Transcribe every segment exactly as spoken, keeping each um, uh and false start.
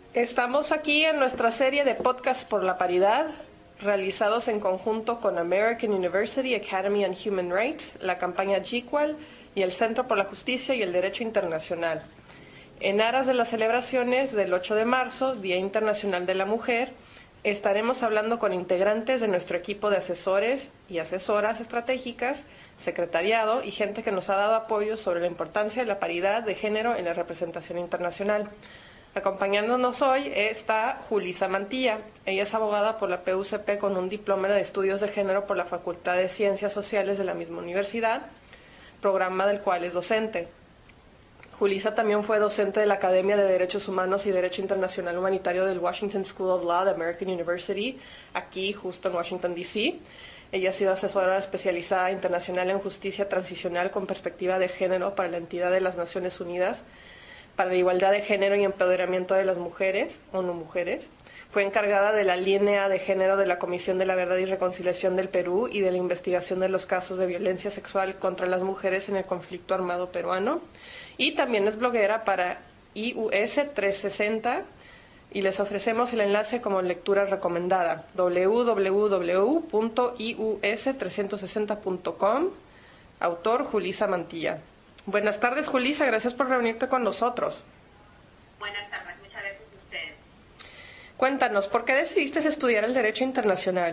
Estamos aquí en nuestra serie de podcasts por la paridad, realizados en conjunto con American University Academy on Human Rights, la campaña G Q A L y el Centro por la Justicia y el Derecho Internacional. En aras de las celebraciones del ocho de marzo, Día Internacional de la Mujer, estaremos hablando con integrantes de nuestro equipo de asesores y asesoras estratégicas, secretariado y gente que nos ha dado apoyo sobre la importancia de la paridad de género en la representación internacional. Acompañándonos hoy está Julissa Mantilla. Ella es abogada por la P U C P con un diploma de estudios de género por la Facultad de Ciencias Sociales de la misma universidad, programa del cual es docente. Julissa también fue docente de la Academia de Derechos Humanos y Derecho Internacional Humanitario del Washington School of Law de American University, aquí justo en Washington, D C Ella ha sido asesora especializada internacional en justicia transicional con perspectiva de género para la entidad de las Naciones Unidas para la igualdad de género y empoderamiento de las mujeres, o no mujeres. Fue encargada de la línea de género de la Comisión de la Verdad y Reconciliación del Perú y de la investigación de los casos de violencia sexual contra las mujeres en el conflicto armado peruano. Y también es bloguera para I U S trescientos sesenta y les ofrecemos el enlace como lectura recomendada, w w w punto i u s trescientos sesenta punto com, autor Julissa Mantilla. Buenas tardes, Julissa, gracias por reunirte con nosotros. Buenas tardes, muchas gracias a ustedes. Cuéntanos, ¿por qué decidiste estudiar el Derecho Internacional?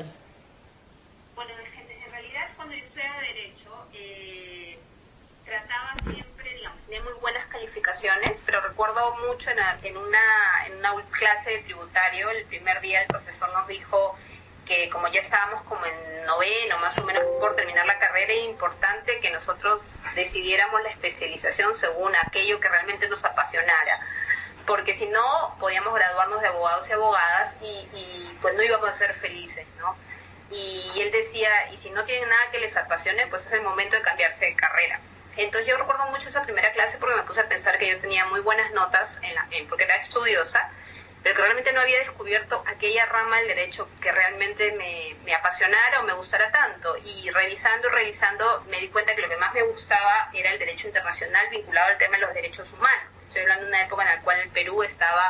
Bueno, en, en realidad cuando yo estudiaba Derecho, eh, trataba siempre, digamos, tenía muy buenas calificaciones, pero recuerdo mucho en, en, una, en una clase de tributario, el primer día el profesor nos dijo que como ya estábamos como en noveno, más o menos por terminar la carrera, era importante que nosotros decidiéramos la especialización según aquello que realmente nos apasionara, porque si no, podíamos graduarnos de abogados y abogadas y, y pues no íbamos a ser felices, ¿no? Y, y él decía, y si no tienen nada que les apasione, pues es el momento de cambiarse de carrera. Entonces yo recuerdo mucho esa primera clase porque me puse a pensar que yo tenía muy buenas notas, en la, en, porque era estudiosa, pero que realmente no había descubierto aquella rama del derecho que realmente me, me apasionara o me gustara tanto. Y revisando y revisando me di cuenta que lo que más me gustaba era el derecho internacional vinculado al tema de los derechos humanos. Estoy hablando de una época en la cual el Perú estaba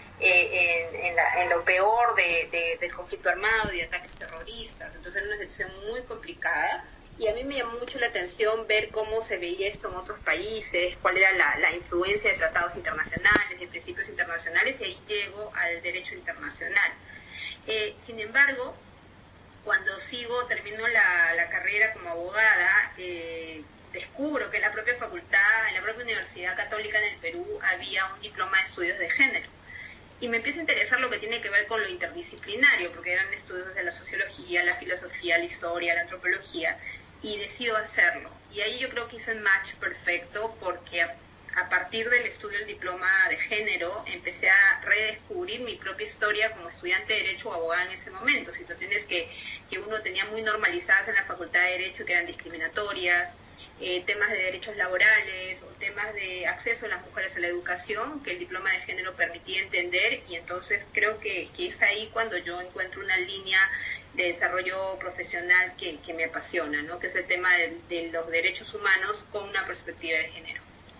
eh, en, en, la, en lo peor de, de, del conflicto armado y de ataques terroristas. Entonces era una situación muy complicada. Y a mí me llamó mucho la atención ver cómo se veía esto en otros países, cuál era la, la influencia de tratados internacionales, de principios internacionales, y ahí llego al derecho internacional. Eh, sin embargo, cuando sigo, termino la, la carrera como abogada, eh, descubro que en la propia facultad, en la propia Universidad Católica en el Perú, había un diploma de estudios de género. Y me empieza a interesar lo que tiene que ver con lo interdisciplinario, porque eran estudios de la sociología, la filosofía, la historia, la antropología, y decido hacerlo. Y ahí yo creo que hice un match perfecto, porque a, a partir del estudio del diploma de género empecé a redescubrir mi propia historia como estudiante de Derecho o abogada en ese momento, situaciones que, que uno tenía muy normalizadas en la Facultad de Derecho, que eran discriminatorias, eh, temas de derechos laborales o temas de acceso de las mujeres a la educación, que el diploma de género permitía entender, y entonces creo que, que es ahí cuando yo encuentro una línea de desarrollo profesional que, que me apasiona, ¿no? Que es el tema de, de los derechos humanos con una perspectiva de género.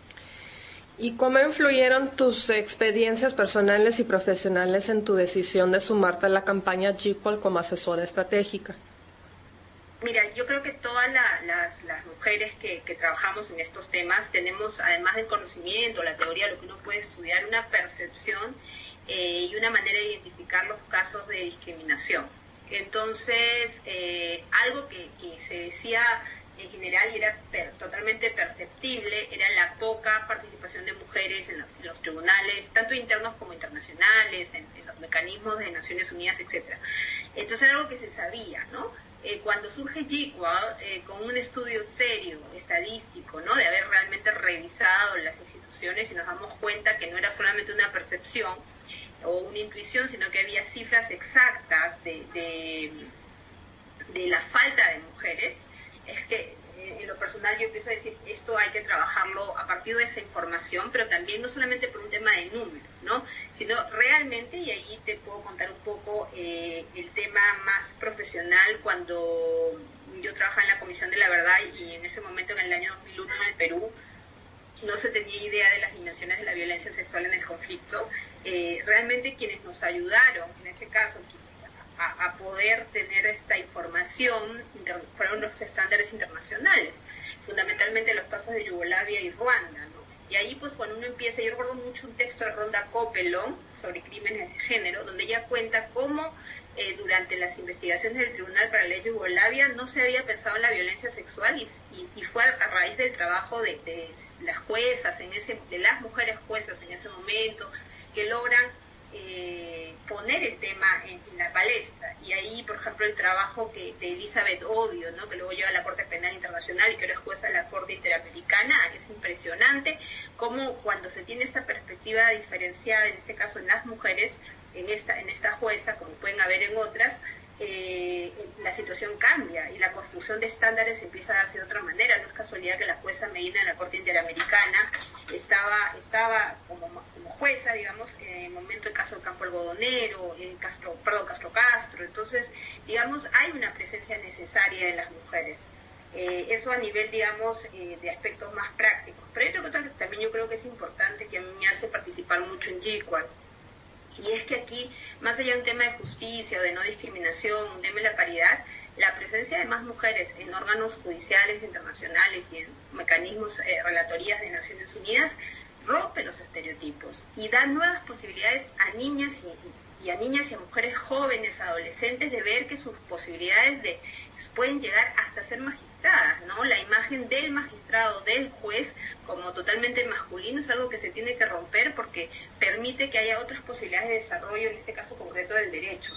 ¿Y cómo influyeron tus experiencias personales y profesionales en tu decisión de sumarte a la campaña G Q A L como asesora estratégica? Mira, yo creo que todas la, las, las mujeres que, que trabajamos en estos temas tenemos, además del conocimiento, la teoría, lo que uno puede estudiar, una percepción eh, y una manera de identificar los casos de discriminación. Entonces, eh, algo que, que se decía en general y era per, totalmente perceptible era la poca participación de mujeres en los, en los tribunales, tanto internos como internacionales, en, en los mecanismos de Naciones Unidas, etcétera. Entonces era algo que se sabía, ¿no? Eh, cuando surge G Q A L, eh, con un estudio serio, estadístico, ¿no? De haber realmente revisado las instituciones y nos damos cuenta que no era solamente una percepción o una intuición, sino que había cifras exactas de, de, de la falta de mujeres, es que eh, en lo personal yo empiezo a decir, esto hay que trabajarlo a partir de esa información, pero también no solamente por un tema de números, ¿no? Sino realmente, y ahí te puedo contar un poco eh, el tema más profesional, cuando yo trabajaba en la Comisión de la Verdad y en ese momento, en el año dos mil uno en el Perú, no se tenía idea de las dimensiones de la violencia sexual en el conflicto. Eh, realmente quienes nos ayudaron, en ese caso, a, a poder tener esta información fueron los estándares internacionales, fundamentalmente los casos de Yugoslavia y Ruanda, ¿no? Y ahí, pues, cuando uno empieza, yo recuerdo mucho un texto de Ronda Copelón sobre crímenes de género, donde ella cuenta cómo eh, durante las investigaciones del Tribunal para la Ley de Yugoslavia no se había pensado en la violencia sexual y, y, y fue a raíz del trabajo de, de las juezas, en ese, de las mujeres juezas en ese momento, que logran eh, poner el tema en, en la palestra. Y ahí, por ejemplo, el trabajo que de Elizabeth Odio, ¿no?, que luego lleva a la Corte Penal Internacional y que ahora es jueza de la Corte Interamericana, es impresionante cómo cuando se tiene esta perspectiva diferenciada, en este caso en las mujeres, en esta, en esta jueza, como pueden haber en otras, eh, la situación cambia y la construcción de estándares empieza a darse de otra manera. No es casualidad que la jueza Medina en la Corte Interamericana estaba, estaba como, como jueza, digamos, en el momento del caso del campo algodonero, eh, Castro, perdón, Castro Castro. Entonces, digamos, hay una presencia necesaria de las mujeres. Eh, eso a nivel, digamos, eh, de aspectos más prácticos. Pero hay otra cosa que también yo creo que es importante, que a mí me hace participar mucho en GICWAL, y es que aquí, más allá de un tema de justicia o de no discriminación, un tema de la paridad, la presencia de más mujeres en órganos judiciales internacionales y en mecanismos, eh, relatorías de Naciones Unidas, rompe los estereotipos y da nuevas posibilidades a niñas y, y a niñas y a mujeres jóvenes, adolescentes, de ver que sus posibilidades de pueden llegar hasta ser magistradas, ¿no? La imagen del magistrado, del juez, como totalmente masculino, es algo que se tiene que romper porque permite que haya otras posibilidades de desarrollo, en este caso concreto del derecho,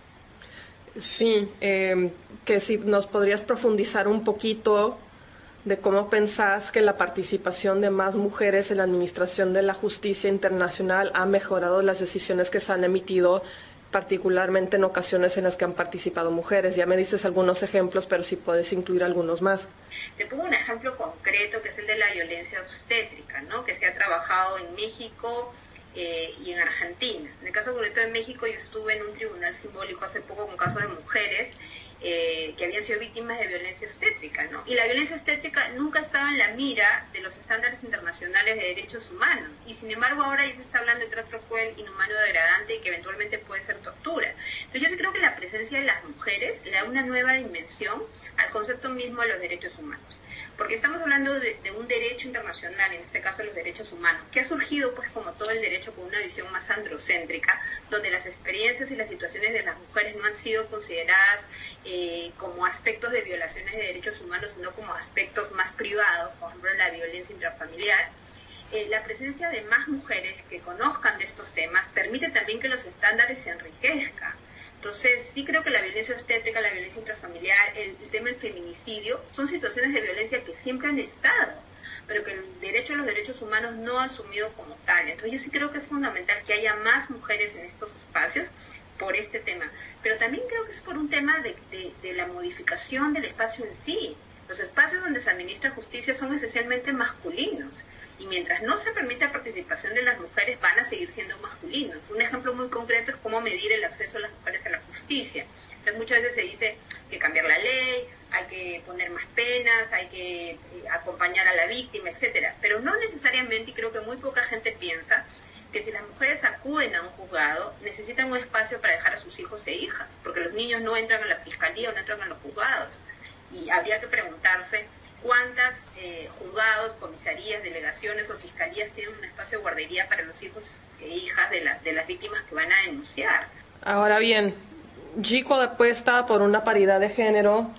¿no? Sí, eh, que si nos podrías profundizar un poquito de cómo pensás que la participación de más mujeres en la administración de la justicia internacional ha mejorado las decisiones que se han emitido, particularmente en ocasiones en las que han participado mujeres. Ya me dices algunos ejemplos, pero si puedes incluir algunos más. Te pongo un ejemplo concreto, que es el de la violencia obstétrica, ¿no?, que se ha trabajado en México eh, y en Argentina. En el caso concreto de México, yo estuve en un tribunal simbólico hace poco con casos de mujeres Eh, que habían sido víctimas de violencia obstétrica, ¿no? Y la violencia obstétrica nunca estaba en la mira de los estándares internacionales de derechos humanos, y sin embargo ahora ya se está hablando de trato cruel, inhumano, degradante y que eventualmente puede ser tortura. Entonces yo sí creo que la presencia de las mujeres le da una nueva dimensión al concepto mismo de los derechos humanos, porque estamos hablando de, de un derecho internacional, en este caso los derechos humanos, que ha surgido, pues, como todo el derecho, con una visión más androcéntrica, donde las experiencias y las situaciones de las mujeres no han sido consideradas Eh, como aspectos de violaciones de derechos humanos, sino como aspectos más privados, por ejemplo la violencia intrafamiliar. Eh, la presencia de más mujeres que conozcan de estos temas permite también que los estándares se enriquezcan. Entonces sí creo que la violencia obstétrica, la violencia intrafamiliar, el, el tema del feminicidio, son situaciones de violencia que siempre han estado, pero que el derecho a los derechos humanos no ha asumido como tal. Entonces yo sí creo que es fundamental que haya más mujeres en estos espacios por este tema, pero también creo que es por un tema de, de, de la modificación del espacio en sí. Los espacios donde se administra justicia son esencialmente masculinos, y mientras no se permita la participación de las mujeres, van a seguir siendo masculinos. Un ejemplo muy concreto es cómo medir el acceso de las mujeres a la justicia. Entonces muchas veces se dice que cambiar la ley, hay que poner más penas, hay que eh, acompañar a la víctima, etcétera. Pero no necesariamente, y creo que muy poca gente piensa, que si las mujeres acuden a un juzgado, necesitan un espacio para dejar a sus hijos e hijas, porque los niños no entran a la fiscalía o no entran a los juzgados. Y habría que preguntarse cuántas eh, juzgados, comisarías, delegaciones o fiscalías tienen un espacio de guardería para los hijos e hijas de, la, de las víctimas que van a denunciar. Ahora bien, GICWAL apuesta por una paridad de género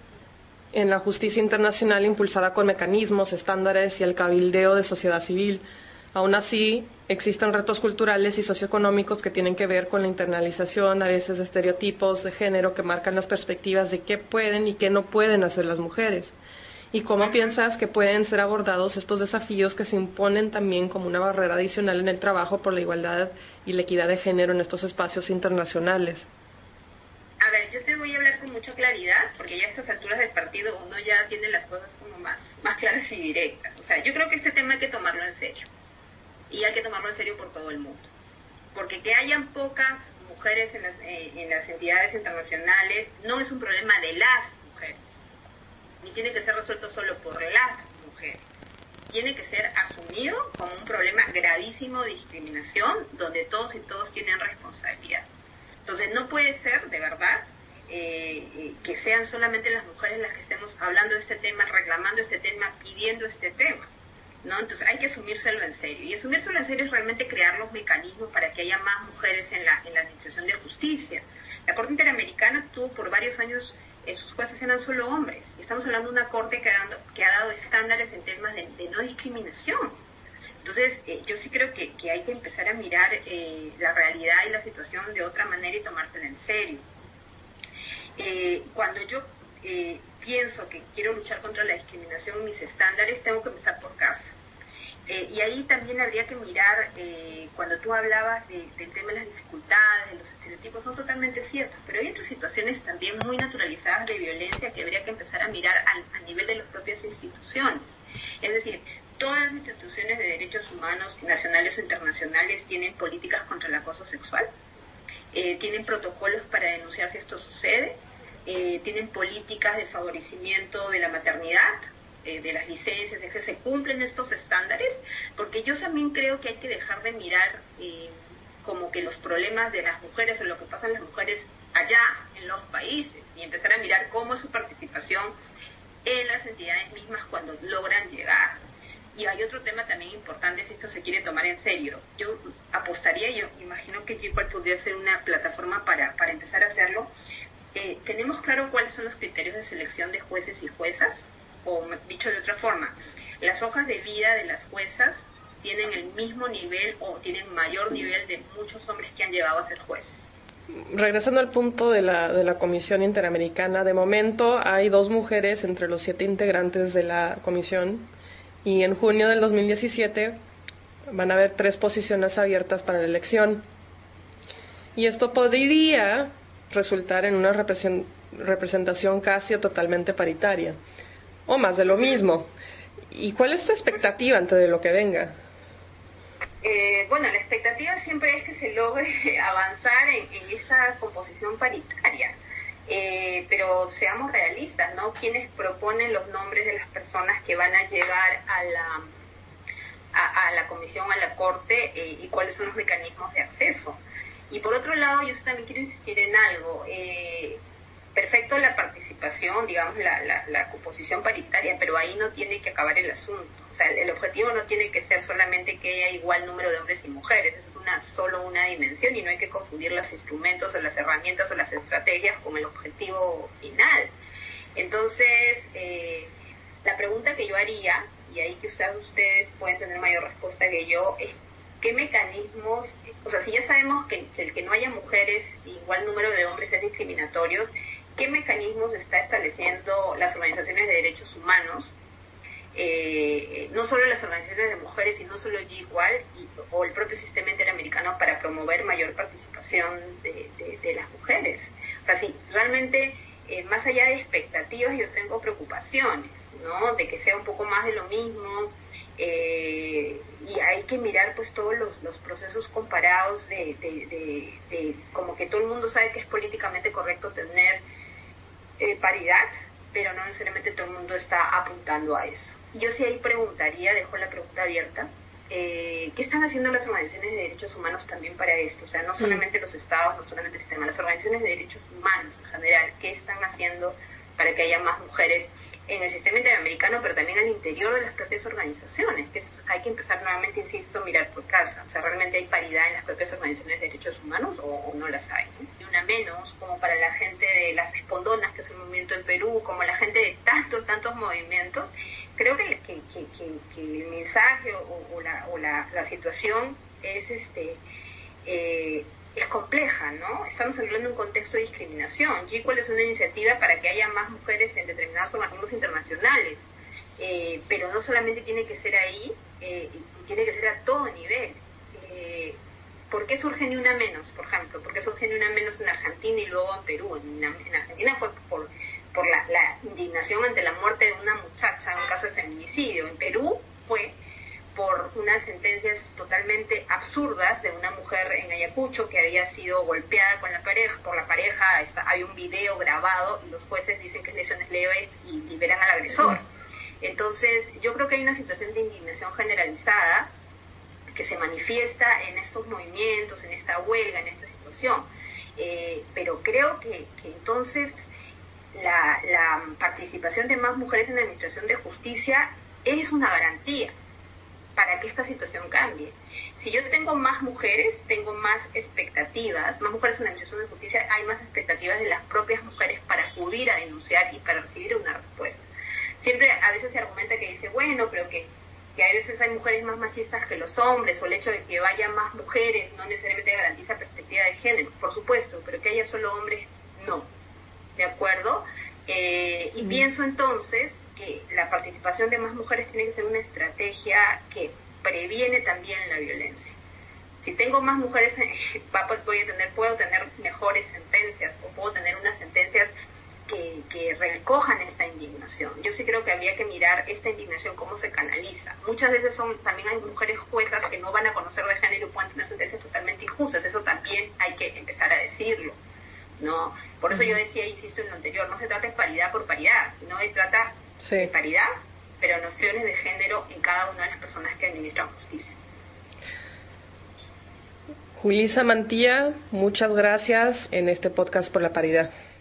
en la justicia internacional impulsada con mecanismos, estándares y el cabildeo de sociedad civil. Aún así, existen retos culturales y socioeconómicos que tienen que ver con la internalización a veces de estereotipos de género que marcan las perspectivas de qué pueden y qué no pueden hacer las mujeres. ¿Y cómo piensas que pueden ser abordados estos desafíos que se imponen también como una barrera adicional en el trabajo por la igualdad y la equidad de género en estos espacios internacionales? A ver, yo te voy a hablar con mucha claridad, porque ya a estas alturas del partido uno ya tiene las cosas como más, más claras y directas. O sea, yo creo que ese tema hay que tomarlo en serio. Y hay que tomarlo en serio por todo el mundo. Porque que hayan pocas mujeres en las, eh, en las entidades internacionales no es un problema de las mujeres, ni tiene que ser resuelto solo por las mujeres. tiene que ser asumido como un problema gravísimo de discriminación, donde todos y todos tienen responsabilidad. Entonces no puede ser, de verdad, eh, que sean solamente las mujeres las que estemos hablando de este tema, reclamando este tema, pidiendo este tema, ¿no? Entonces hay que asumírselo en serio. Y asumírselo en serio es realmente crear los mecanismos para que haya más mujeres en la, en la administración de justicia. La Corte Interamericana tuvo por varios años, eh, sus jueces eran solo hombres. Y estamos hablando de una corte que ha dado, que ha dado estándares en temas de, de no discriminación. Entonces, eh, yo sí creo que, que hay que empezar a mirar eh, la realidad y la situación de otra manera y tomársela en serio. Eh, cuando yo eh, pienso que quiero luchar contra la discriminación en mis estándares, tengo que empezar por casa. Eh, y ahí también habría que mirar, eh, cuando tú hablabas de, del tema de las dificultades, de los estereotipos, son totalmente ciertos, pero hay otras situaciones también muy naturalizadas de violencia que habría que empezar a mirar a, a nivel de las propias instituciones. Es decir, todas las instituciones de derechos humanos, nacionales o internacionales, tienen políticas contra el acoso sexual, eh, tienen protocolos para denunciar si esto sucede, eh, tienen políticas de favorecimiento de la maternidad, eh, de las licencias, etcétera. Se cumplen estos estándares, porque yo también creo que hay que dejar de mirar eh, como que los problemas de las mujeres o lo que pasa en las mujeres allá en los países y empezar a mirar cómo es su participación en las entidades mismas cuando logran llegar. Y hay otro tema también importante si esto se quiere tomar en serio. Yo apostaría, yo imagino que G-Qual podría ser una plataforma para, para empezar a hacerlo. Eh, ¿Tenemos claro cuáles son los criterios de selección de jueces y juezas? O dicho de otra forma, ¿las hojas de vida de las juezas tienen el mismo nivel o tienen mayor nivel de muchos hombres que han llegado a ser jueces? Regresando al punto de la, de la Comisión Interamericana, de momento hay dos mujeres entre los siete integrantes de la comisión. Y en junio del dos mil diecisiete van a haber tres posiciones abiertas para la elección. Y esto podría resultar en una representación casi o totalmente paritaria, o más de lo mismo. ¿Y cuál es tu expectativa ante de lo que venga? Eh, bueno, la expectativa siempre es que se logre avanzar en, en esa composición paritaria. Eh, pero seamos realistas, ¿no? ¿Quiénes proponen los nombres de las personas que van a llegar a la, a, a la comisión, a la corte, eh, y cuáles son los mecanismos de acceso? Y por otro lado, yo también quiero insistir en algo. Eh, perfecto la participación, digamos, la, la, la composición paritaria, pero ahí no tiene que acabar el asunto. O sea, el, el objetivo no tiene que ser solamente que haya igual número de hombres y mujeres, es una solo una dimensión y no hay que confundir los instrumentos o las herramientas o las estrategias con el objetivo final. Entonces, eh, la pregunta que yo haría, y ahí quizás ustedes pueden tener mayor respuesta que yo, es qué mecanismos, o sea, si ya sabemos que, que el que no haya mujeres igual número de hombres es discriminatorio, ¿qué mecanismos está estableciendo las organizaciones de derechos humanos? Eh, no solo las organizaciones de mujeres, sino solo G-Qual o el propio sistema interamericano para promover mayor participación de, de, de las mujeres. O sea, si realmente, eh, más allá de expectativas, yo tengo preocupaciones, ¿no? De que sea un poco más de lo mismo, eh, y hay que mirar pues todos los, los procesos comparados de, de, de, de como que todo el mundo sabe que es políticamente correcto tener eh, paridad, pero no necesariamente todo el mundo está apuntando a eso. Yo sí ahí preguntaría, dejo la pregunta abierta, eh, ¿qué están haciendo las organizaciones de derechos humanos también para esto? O sea, no solamente los estados, no solamente el sistema, las organizaciones de derechos humanos en general, ¿qué están haciendo para que haya más mujeres en el sistema interamericano, pero también al interior de las propias organizaciones? Que es, hay que empezar nuevamente, insisto, a mirar por casa. O sea, ¿realmente hay paridad en las propias organizaciones de derechos humanos o, o no las hay, ¿no? Y una menos, como para la gente de las respondonas, que es un movimiento en Perú, como la gente de tantos, tantos movimientos. Creo que, que, que, que, que el mensaje o, o, la, o la, la situación es este eh, es compleja, ¿no? Estamos hablando de un contexto de discriminación. G-Qual es una iniciativa para que haya más mujeres en determinados organismos internacionales, eh, pero no solamente tiene que ser ahí, eh, tiene que ser a todo nivel. Eh, ¿Por qué surge ni una menos, por ejemplo? ¿Por qué surge ni una menos en Argentina y luego en Perú? En, en Argentina fue por, por la, la indignación ante la muerte de una muchacha en un caso de feminicidio. En Perú fue por unas sentencias totalmente absurdas de una mujer en Ayacucho que había sido golpeada con la pareja, por la pareja. Está, hay un video grabado y los jueces dicen que es lesiones leves y liberan al agresor. Entonces, yo creo que hay una situación de indignación generalizada que se manifiesta en estos movimientos, en esta huelga, en esta situación. Eh, pero creo que, que entonces la, la participación de más mujeres en la administración de justicia es una garantía para que esta situación cambie. Si yo tengo más mujeres, tengo más expectativas, más mujeres en la administración de justicia, hay más expectativas de las propias mujeres para acudir a denunciar y para recibir una respuesta. Siempre a veces se argumenta que dice, bueno, pero que, que a veces hay mujeres más machistas que los hombres, o el hecho de que vayan más mujeres no necesariamente garantiza perspectiva de género, por supuesto, pero que haya solo hombres, no. ¿De acuerdo? Eh, y mm. pienso entonces que la participación de más mujeres tiene que ser una estrategia que previene también la violencia. Si tengo más mujeres, voy a tener, puedo tener mejores sentencias, o puedo tener unas sentencias que, que recojan esta indignación. Yo sí creo que habría que mirar esta indignación, cómo se canaliza. Muchas veces son también hay mujeres juezas que no van a conocer de género y pueden tener sentencias totalmente injustas. Eso también hay que empezar a decirlo, ¿no? Por eso yo decía, insisto en lo anterior, no se trata de paridad por paridad, no se trata sí. de paridad, pero nociones de género en cada una de las personas que administran justicia. Julissa Mantilla, muchas gracias en este podcast por la paridad.